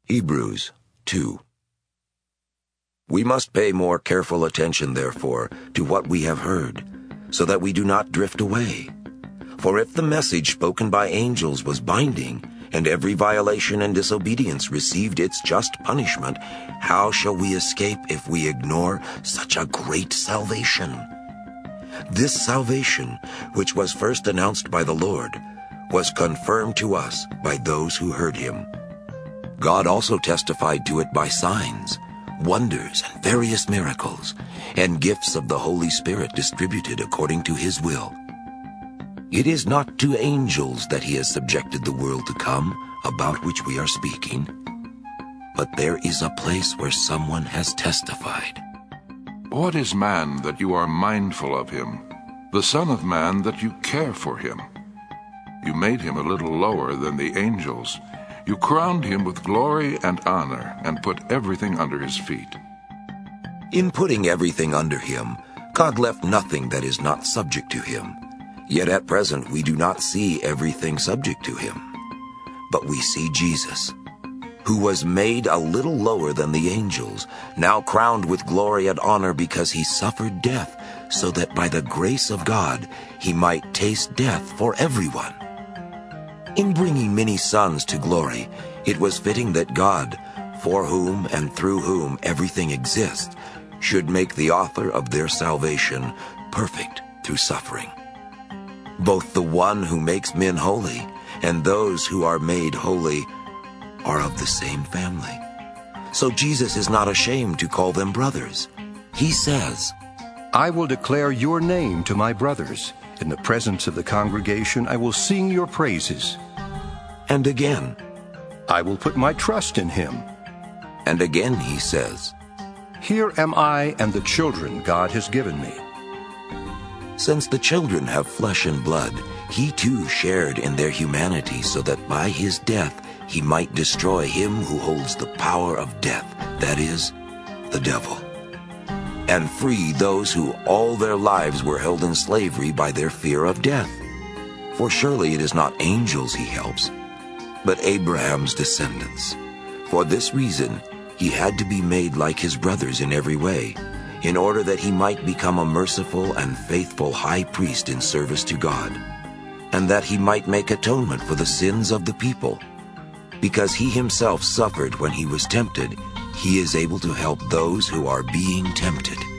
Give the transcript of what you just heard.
Hebrews 2. We must pay more careful attention, therefore, to what we have heard, so that we do not drift away. For if the message spoken by angels was binding, and every violation and disobedience received its just punishment, how shall we escape if we ignore such a great salvation? This salvation, which was first announced by the Lord, was confirmed to us by those who heard him. God also testified to it by signs, wonders, and various miracles, and gifts of the Holy Spirit distributed according to his will. It is not to angels that he has subjected the world to come, about which we are speaking. But there is a place where someone has testified. What is man that you are mindful of him, the Son of Man that you care for him? You made him a little lower than the angels. You crowned him with glory and honor, and put everything under his feet. In putting everything under him, God left nothing that is not subject to him. Yet at present we do not see everything subject to him. But we see Jesus, who was made a little lower than the angels, now crowned with glory and honor because he suffered death, so that by the grace of God he might taste death for everyone. In bringing many sons to glory, it was fitting that God, for whom and through whom everything exists, should make the author of their salvation perfect through suffering. Both the one who makes men holy and those who are made holy are of the same family. So Jesus is not ashamed to call them brothers. He says, I will declare your name to my brothers. In the presence of the congregation, I will sing your praises. And again, I will put my trust in him. And again he says, Here am I and the children God has given me. Since the children have flesh and blood, he too shared in their humanity, so that by his death he might destroy him who holds the power of death, that is, the devil, and free those who all their lives were held in slavery by their fear of death. For surely it is not angels he helps, but Abraham's descendants. For this reason he had to be made like his brothers in every way, in order that he might become a merciful and faithful high priest in service to God, and that he might make atonement for the sins of the people. Because he himself suffered when he was tempted, he is able to help those who are being tempted.